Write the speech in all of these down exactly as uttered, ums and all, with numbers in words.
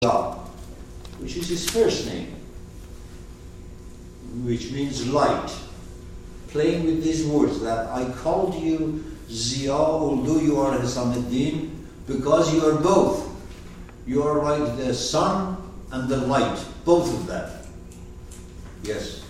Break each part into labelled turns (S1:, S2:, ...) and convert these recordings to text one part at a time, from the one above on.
S1: God, which is his first name, which means light. Playing with these words that I called you Ziya, although you are Hisamuddin, because you are both. You are like the sun and the light, both of them. Yes.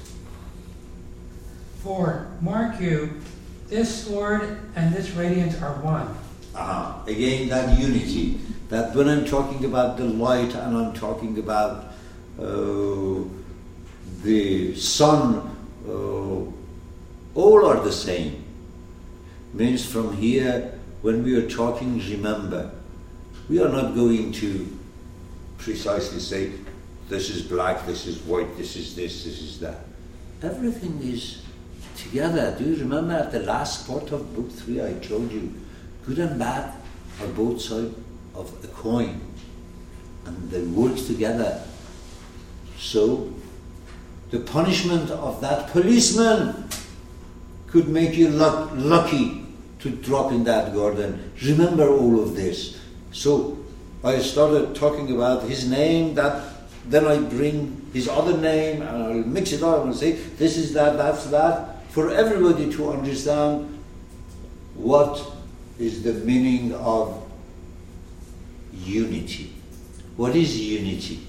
S2: For, mark you, this sword and this radiance are one.
S1: Uh-huh. Again, that unity. That when I'm talking about the light and I'm talking about uh, the sun, uh, all are the same. Means from here, when we are talking, remember, we are not going to precisely say, this is black, this is white, this is this, this is that. Everything is together. Do you remember at the last part of book three, I told you, good and bad are both sides of a coin, and they work together. So, the punishment of that policeman could make you luck, lucky to drop in that garden. Remember all of this. So, I started talking about his name, that then I bring his other name, and I'll mix it up and say, this is that, that's that, for everybody to understand what is the meaning of unity. What is unity?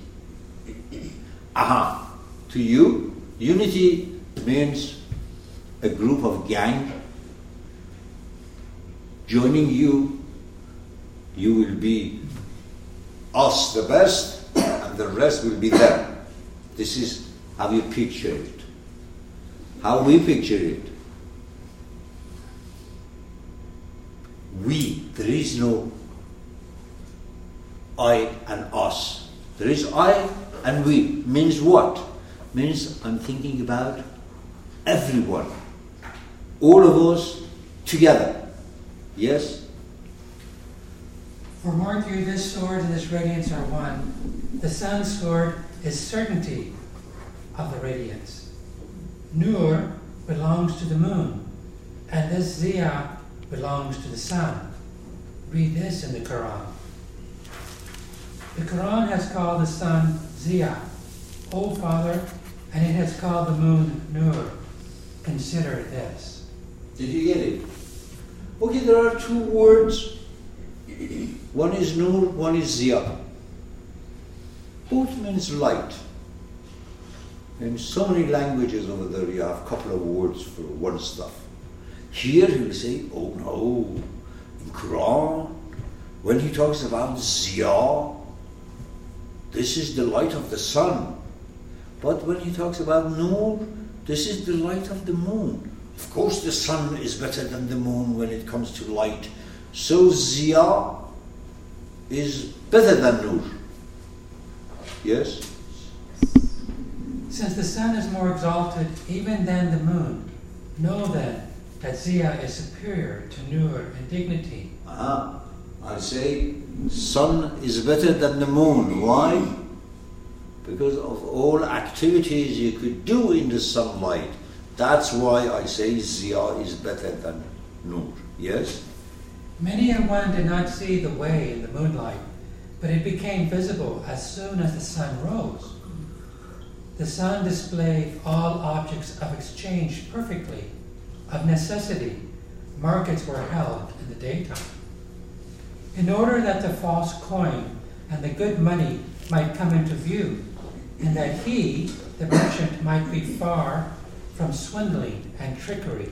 S1: Aha. To you, unity means a group of gang joining you. You will be us the best, and the rest will be them. This is how you picture it. How we picture it. We, there is no I and us. There is I and we. Means what? Means I'm thinking about everyone. All of us together. Yes?
S2: For mark you, this sword and this radiance are one. The sun's sword is certainty of the radiance. Nur belongs to the moon, and this Ziya belongs to the sun. Read this in the Quran. The Quran has called the sun Ziya, O Father, and it has called the moon Nur. Consider this.
S1: Did you get it? Okay, there are two words. One is Nur, one is Ziya. Both means light. In so many languages over there, you have a couple of words for one stuff. Here he will say, oh no, in Quran, when he talks about Ziya, this is the light of the sun. But when he talks about Nur, this is the light of the moon. Of course the sun is better than the moon when it comes to light. So Ziya is better than Nur. Yes?
S2: Since the sun is more exalted even than the moon, know then that Ziya is superior to Nur in dignity.
S1: Ah, I say sun is better than the moon. Why? Because of all activities you could do in the sunlight. That's why I say Ziya is better than Nur. Yes?
S2: Many a one did not see the way in the moonlight, but it became visible as soon as the sun rose. The sun displayed all objects of exchange perfectly. Of necessity, markets were held in the daytime. In order that the false coin and the good money might come into view, and that he, the merchant, might be far from swindling and trickery.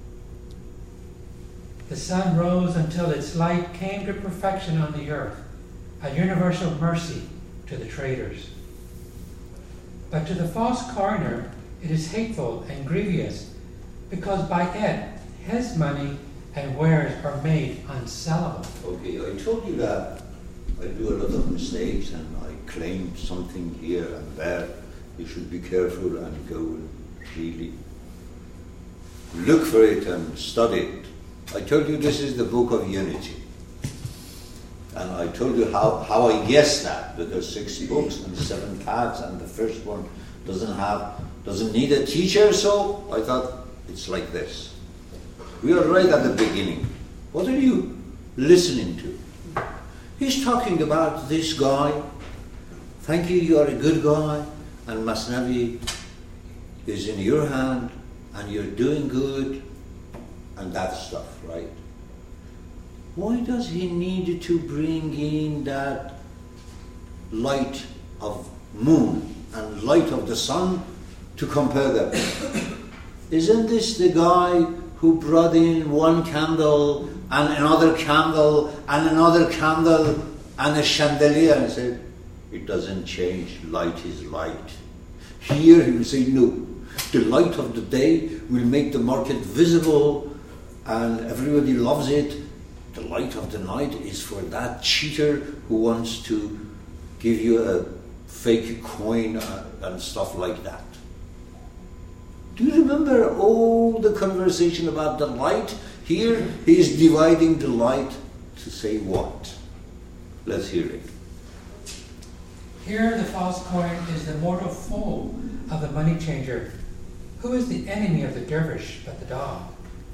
S2: The sun rose until its light came to perfection on the earth, a universal mercy to the traders. But to the false coiner, it is hateful and grievous, because by it, his money and wares are made unsellable.
S1: Okay, I told you that I do a lot of mistakes and I claim something here and there. You should be careful and go and really look for it and study it. I told you this is the book of unity. And I told you how, how I guessed that, because six books and seven cats, and the first one doesn't have, doesn't need a teacher, so I thought it's like this. We are right at the beginning. What are you listening to? He's talking about this guy thank you, you are a good guy, and Masnavi is in your hand, and you're doing good, and that stuff, right? Why does he need to bring in that light of moon and light of the sun to compare them? Isn't this the guy who brought in one candle and another candle and another candle and a chandelier and said, it doesn't change, light is light. Here he will say, no, the light of the day will make the market visible and everybody loves it. The light of the night is for that cheater who wants to give you a fake coin and stuff like that. Do you remember all the conversation about the light? Here he is dividing the light to say what? Let's hear it.
S2: Here the false coin is the mortal foe of the money changer. Who is the enemy of the dervish but the dog?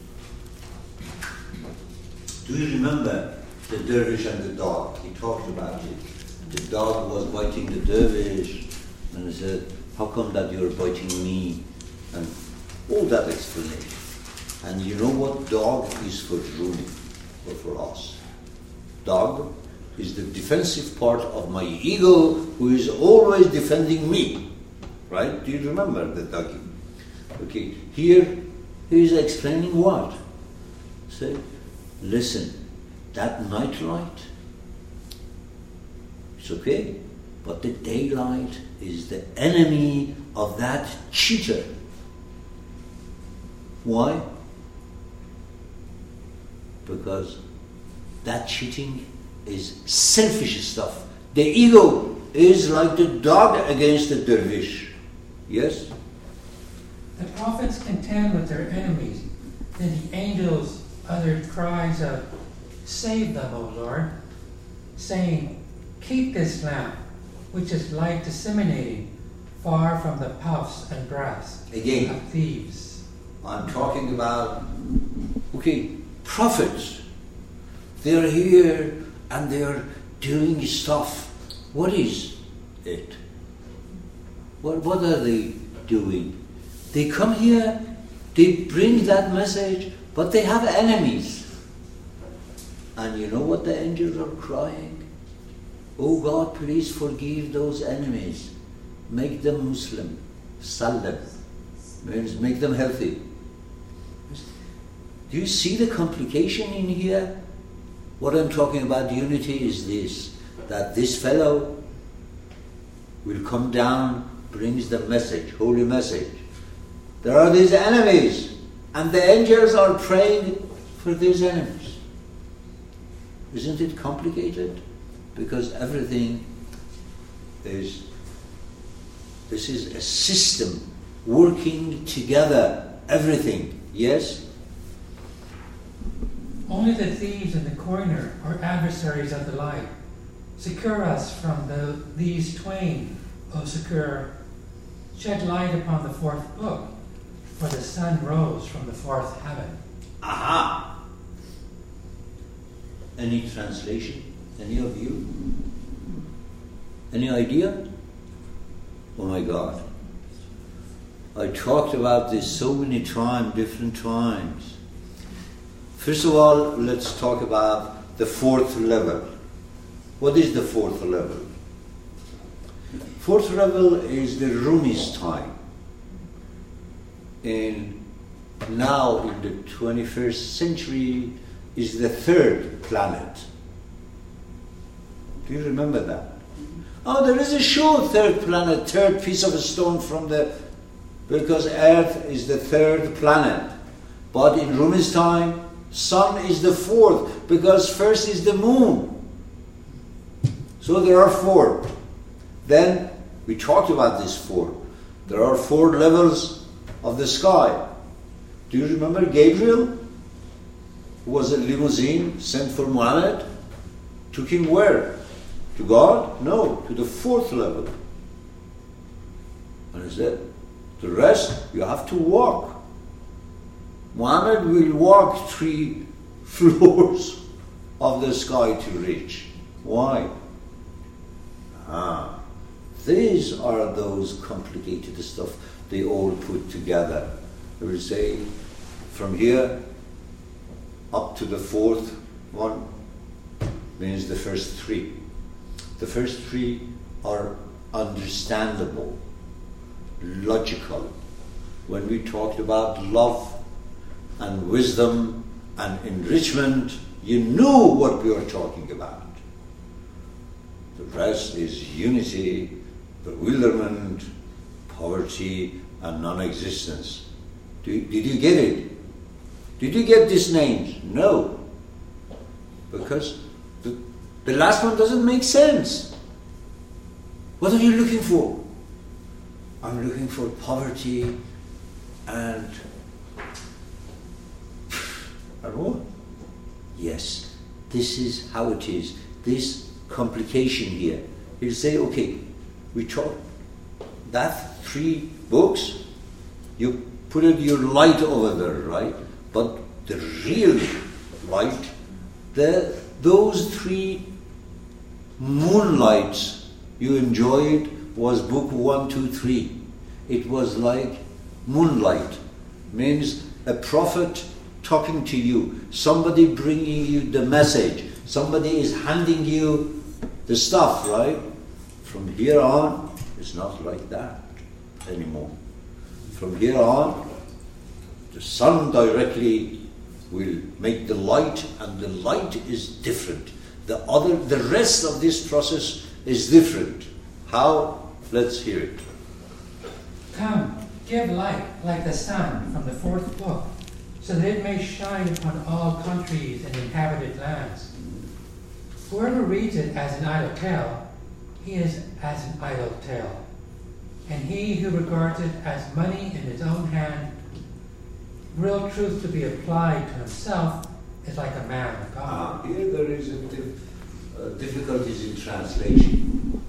S1: Do you remember the dervish and the dog? He talked about it. The dog was biting the dervish and he said, how come that you're biting me? And all that explanation. And you know what dog is for Rumi or for us? Dog is the defensive part of my ego who is always defending me. Right? Do you remember the doggy? Okay, here he is explaining what? Say, listen, that night light, it's okay, but the daylight is the enemy of that cheater. Why? Because that cheating is selfish stuff. The ego is like the dog against the dervish. Yes?
S2: The prophets contend with their enemies. Then the angels uttered cries of, save them, O Lord, saying, keep this lamp, which is light disseminating, far from the puffs and breaths
S1: Again,
S2: of thieves.
S1: I'm talking about, okay, prophets. They're here and they're doing stuff. What is it? What, what are they doing? They come here, they bring that message, but they have enemies. And you know what the angels are crying? Oh God, please forgive those enemies. Make them Muslim. Sal them. Means make them healthy. Do you see the complication in here? What I'm talking about unity is this, that this fellow will come down, brings the message, holy message. There are these enemies, and the angels are praying for these enemies. Isn't it complicated? Because everything is, this is a system working together, everything, yes?
S2: Only the thieves and the coiner are adversaries of the light. Secure us from the, these twain, O secure. Shed light upon the fourth book, for the sun rose from the fourth heaven.
S1: Aha! Any translation? Any of you? Any idea? Oh my God. I talked about this so many times, different times. First of all, let's talk about the fourth level. What is the fourth level? Fourth level is the Rumi's time. In now in the twenty-first century is the third planet. Do you remember that? Oh, there is a sure third planet, third piece of a stone from the, because Earth is the third planet. But in Rumi's time, Sun is the fourth, because first is the moon. So there are four. Then we talked about this four. There are four levels of the sky. Do you remember Gabriel, who was a limousine sent for Muhammad? Took him where? To God? No, to the fourth level. And he said, the rest you have to walk. Muhammad will walk three floors of the sky to reach. Why? Ah, these are those complicated stuff they all put together. I will say from here up to the fourth one means the first three. The first three are understandable, logical. When we talked about love and wisdom and enrichment, you knew what we were talking about. The rest is unity, bewilderment, poverty, and non-existence. Do, did you get it? Did you get these names? No. Because the, the last one doesn't make sense. What are you looking for? I'm looking for poverty and... and what? Yes, this is how it is. This complication here. You say, okay, we talk that three books, you put it your light over there, right? But the real light, the those three moonlights you enjoyed was book one, two, three. It was like moonlight, means a prophet talking to you, somebody bringing you the message, somebody is handing you the stuff, right? From here on, it's not like that anymore. From here on, the sun directly will make the light, and the light is different. The other, the rest of this process is different. How? Let's hear it.
S2: Come, give light like the sun from the fourth book, so that it may shine upon all countries and inhabited lands. Whoever reads it as an idle tale, he is as an idle tale. And he who regards it as money in his own hand, real truth to be applied to himself, is like a man of God.
S1: Ah, here there is a dif- uh, difficulties in translation.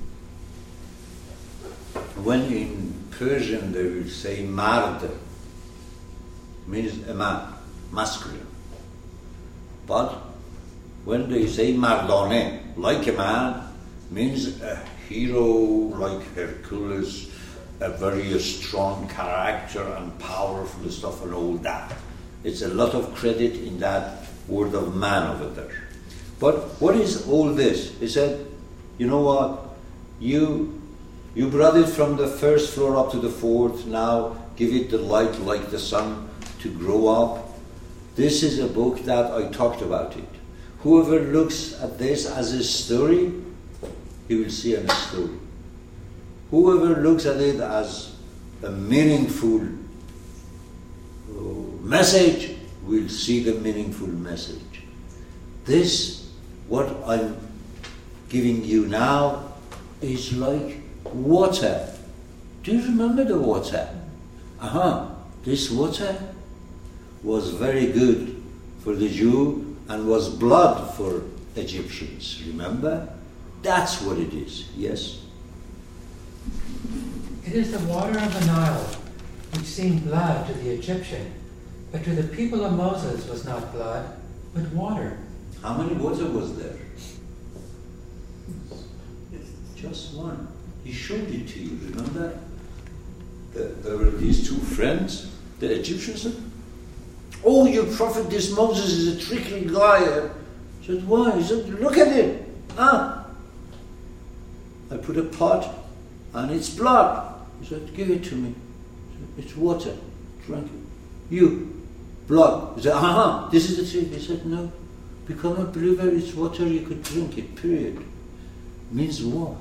S1: When in Persian they will say mard, means a man, masculine. But when they say mardane, like a man, means a hero like Hercules, a very strong character and powerful stuff and all that. It's a lot of credit in that word of man over there. But what is all this? He said, you know what, you you brought it from the first floor up to the fourth, now give it the light like the sun to grow up. This is a book that I talked about it. Whoever looks at this as a story, he will see a story. Whoever looks at it as a meaningful message will see the meaningful message. This, what I'm giving you now, is like water. Do you remember the water? Aha, this water was very good for the Jew and was blood for Egyptians. Remember? That's what it is, yes?
S2: It is the water of the Nile, which seemed blood to the Egyptian, but to the people of Moses was not blood, but water.
S1: How many water was there? Just one. He showed it to you, remember? The, there were these two friends. The Egyptians said, oh, you prophet, this Moses is a tricky guy. He said, why? He said, look at it. Ah. I put a pot and it's blood. He said, give it to me. Said, it's water. Drink it. You, blood. He said, aha, this is the trick. He said, no. Become a believer, it's water, you could drink it, period. Means what?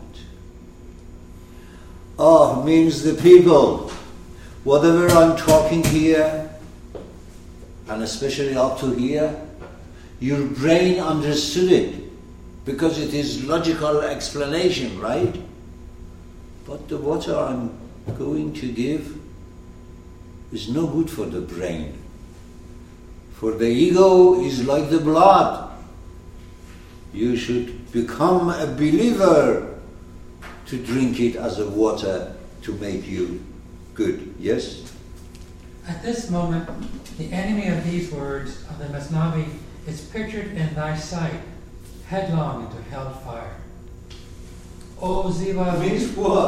S1: Oh, means the people. Whatever I'm talking here, and especially up to here, your brain understood it, because it is logical explanation, right? But the water I'm going to give is no good for the brain. For the ego is like the blood. You should become a believer to drink it as a water to make you good. Yes?
S2: At this moment, the enemy of these words of the Masnavi is pictured in thy sight, headlong into hellfire. O Ziva,
S1: means what?